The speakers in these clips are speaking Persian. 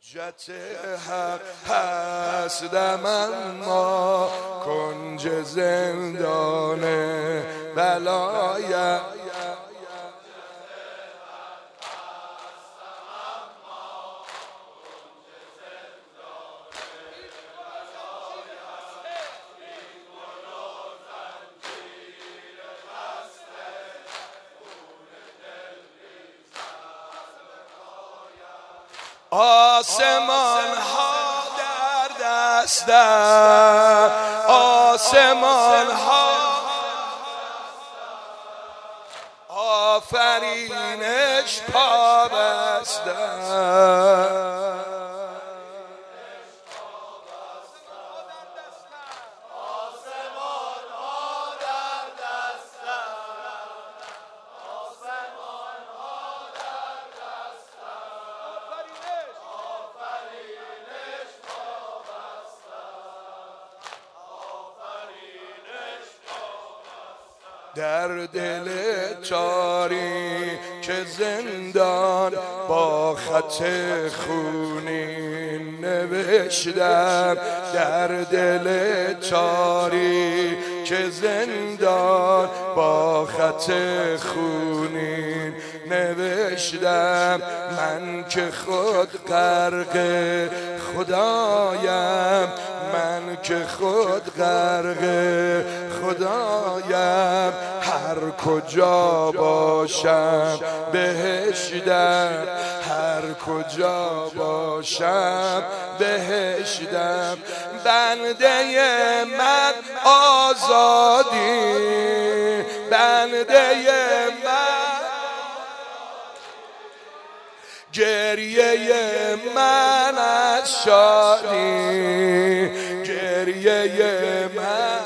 حجت حق هستم اما کنج زندان بلایم. آسمان ها در دستم، آسمان ها آفرینش پا بستم. در دل تاریک زندان با خط خونین نوشتم. در دل تاریک زندان با خط خونین نوشتم. من که خود غرق خدایم، من که خود غرق خدایم. هر کجا باشم بهشتم، هر کجا باشم بهشتم. بنده من آزادی، بنده من گریه من از شادی، گریه من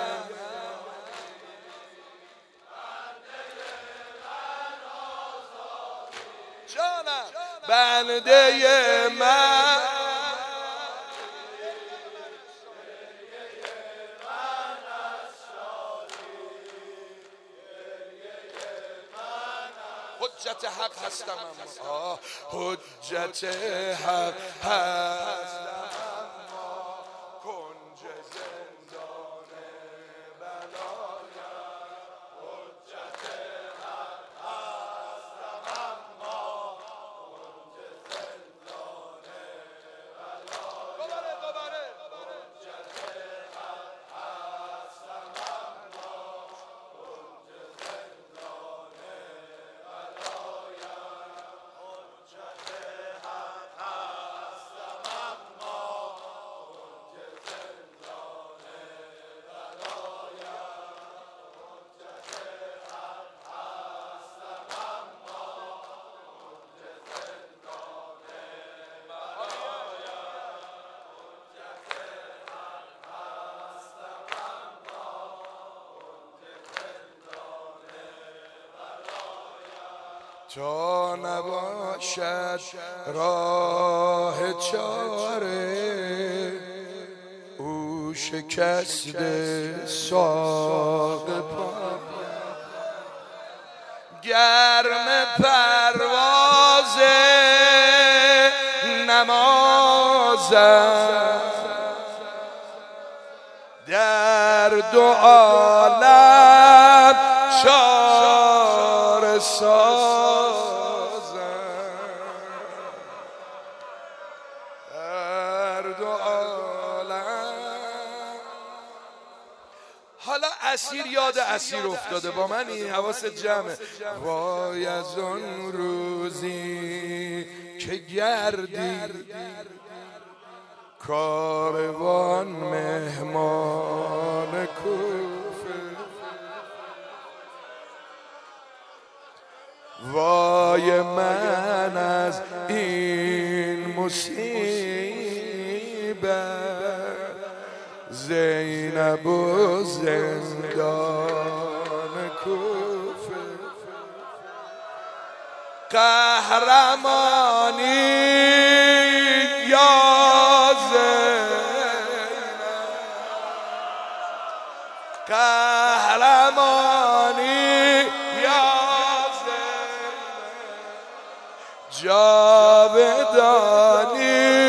جانم، بنده من حجت حق هستم اما حجت حق هستم اما کنج زندان بلایم. حجت حق هستم اما کنج زندان بلایم. دوباره حجت حق هستم اما کنج زندان تا نباشد راه چاره، او شکسته ساق پا گرم پرواز نمازم. در دو عالم چاره سازم، در دو عالم. حالا اسیر یاد اسیر افتاده با من، این حواست جمعه. وای از اون روزی که گردی کاروان مهمان کوفه، وای من از این مصیبت. زینب و زندان کوفه، قهرمانی یا زینب، قهرمانی یا زینب، جاودانی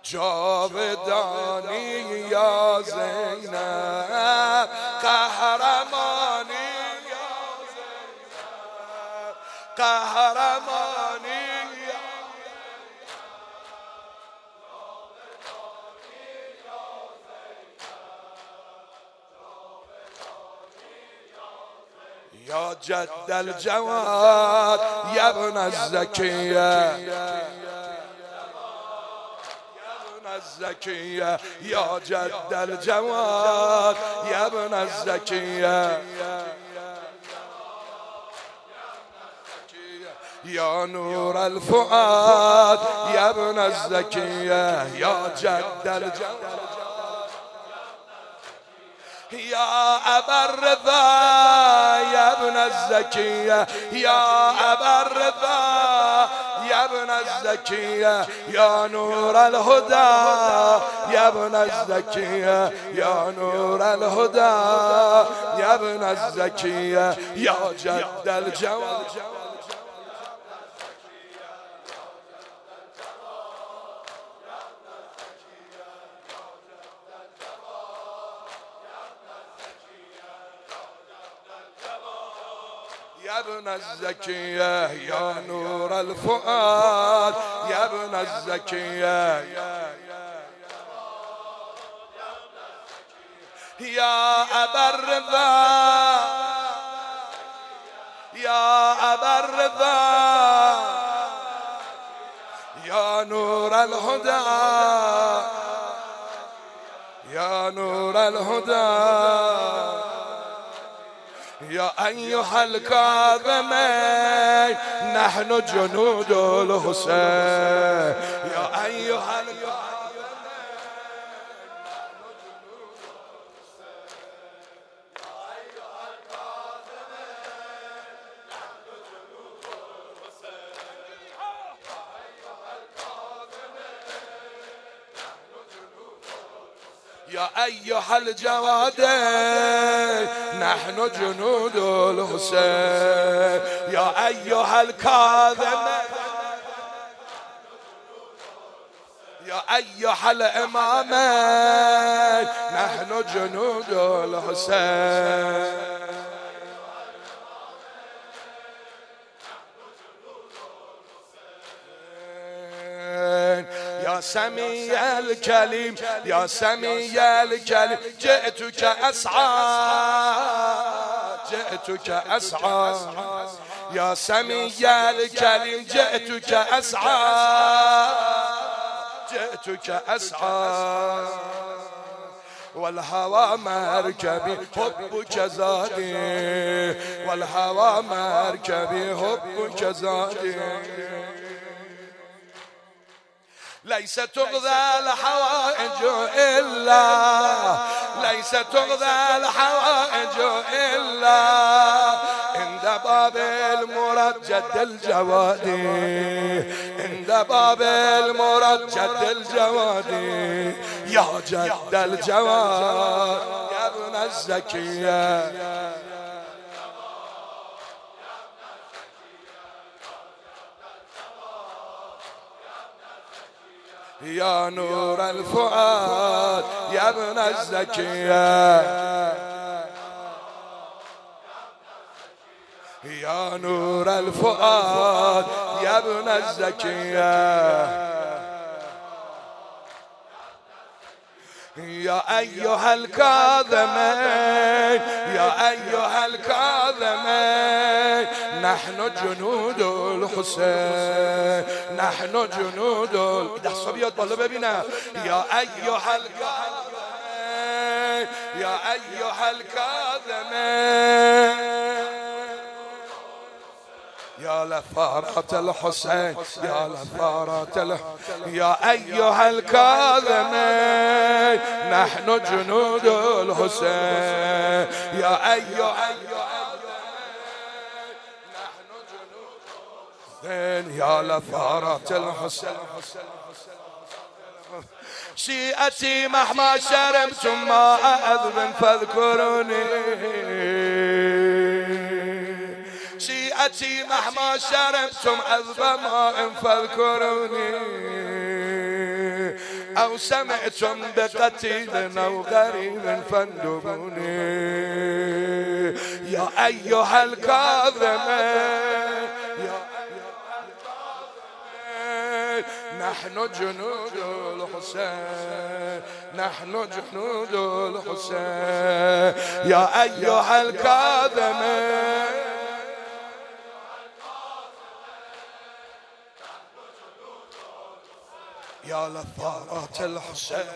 جاودانی یا زینب، قهرمانی یا زینب، قهرمانی یا جد الجواد یا ابن الزکیه، الزكية يا جد الجواد يا ابن الزكية، يا نور الفؤاد يا ابن الزكية، يا جد الجواد يا أبا الرضا يا ابن الزكية، يا أبا الرضا يا ابن الزكية، يا نور الهدى يا ابن الزكية، يا نور الهدى يا ابن الزكية، يا جد الجواد يا ابن الزكية، يا نور الفؤاد يا ابن الزكية، يا أبا الرضا يا أبا الرضا يا نور الهدى يا نور الهدى، يا أيها الكاظمين نحن جنود الحسين، يا أيها يا أيها الجواد نحن جنود الحسين، يا أيها الكاظم يا أيها الإمام نحن جنود الحسين، يا سمي الكلم يا سمي الكلم جئتك أسعى جئتك أسعى، يا سمي الكلم جئتك أسعى جئتك أسعى، والهوى مركبي حبك زادي، والهوى مركبي حبك زادي، ليس تغذى الحوائج إلا ليس تغذى الحوائج إلا عند باب المرجد الجوادي، عند باب المرجد الجوادي، يا جد الجواد يا ابن الزكية، يا نور الفؤاد يا ابن الزكية، يا نور الفؤاد يا ابن الزكية، يا أيها الكاظمين يا أيها الكاظمين نحن جنود الحسين، نحن جنود ده الصبية طلب بنا، يا أيها الكاظمين يا أيها الكاظمين يا لثارة الحسين يا لثارة يا أيها الكاظمين نحن جنود الحسين، يا أيها نحن جنود الحسين، يا لثارة الحسين، شيئتي مهما شربتم ماء أذب فاذكروني، شيئتي مهما شربتم أذب ماء فاذكروني، او سمعتم بقتيل او غريب فاندبوني يا ايها الكاظمين نحن جنود الحسين نحن جنود الحسين يا أيها الكاظمين يا لثارات الحسين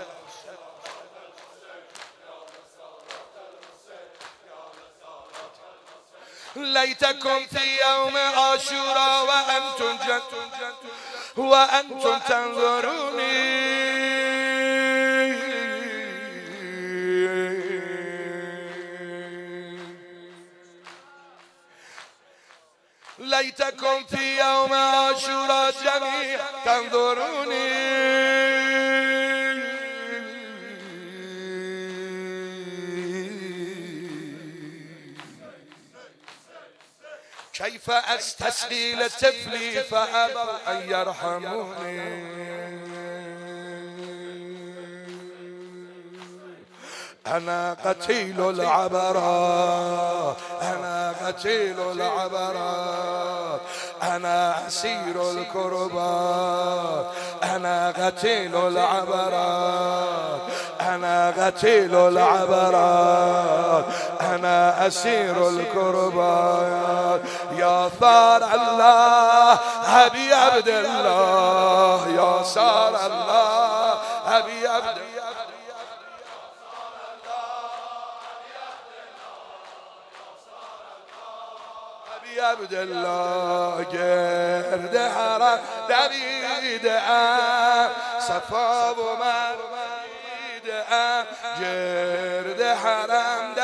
ليتكم في يوم عاشوراء وأنتم تنظروني ليتكم في يوم عاشوراء جميعا تنظروني كيف أستسقي لطفلي فأبوا أن يرحموني أنا قتيل العبرات أنا قتيل العبرات أنا أسير الكربات أنا قتيل العبرات أنا قتيل العبرات أنا أسير الكربات يا ثار الله أبي عبد الله يا ثار الله أبي عبد الله يا عبد الله جرد حرام دريد صفا ومريد جرد حرام